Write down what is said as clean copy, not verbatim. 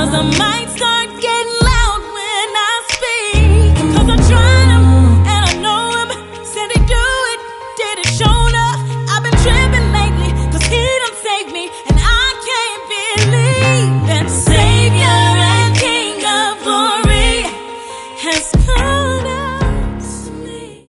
Cause I might start getting loud when I speak. Cause I tried him and I know him. Said he'd do it, did it, shown up. I've been tripping lately cause he done saved me. And I can't believe that